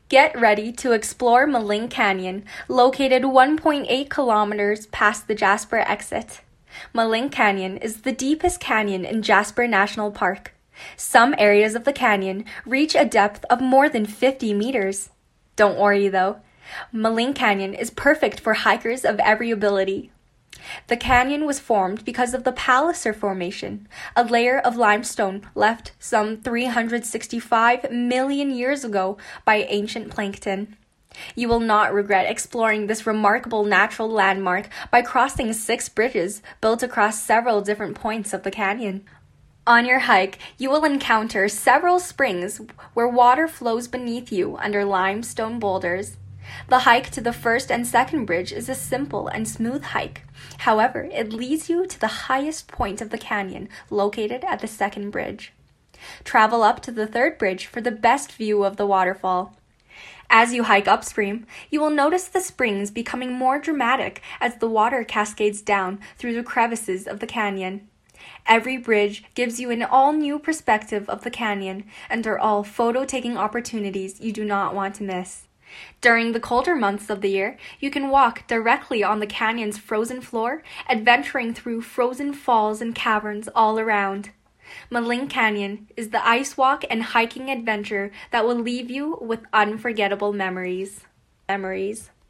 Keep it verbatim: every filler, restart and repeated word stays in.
Get ready to explore Maling Canyon, located one point eight kilometers past the Jasper exit. Maling Canyon is the deepest canyon in Jasper National Park. Some areas of the canyon reach a depth of more than fifty meters. Don't worry though, Maling Canyon is perfect for hikers of every ability. The canyon was formed because of the Palliser Formation, a layer of limestone left some three hundred sixty-five million years ago by ancient plankton. You will not regret exploring this remarkable natural landmark by crossing six bridges built across several different points of the canyon. On your hike, you will encounter several springs where water flows beneath you under limestone boulders. The hike to the first and second bridge is a simple and smooth hike. However, it leads you to the highest point of the canyon, located at the second bridge. Travel up to the third bridge for the best view of the waterfall. As you hike upstream, you will notice the springs becoming more dramatic as the water cascades down through the crevices of the canyon. Every bridge gives you an all-new perspective of the canyon and are all photo-taking opportunities you do not want to miss. During the colder months of the year, you can walk directly on the canyon's frozen floor, adventuring through frozen falls and caverns all around. Maling Canyon is the ice walk and hiking adventure that will leave you with unforgettable memories. Memories.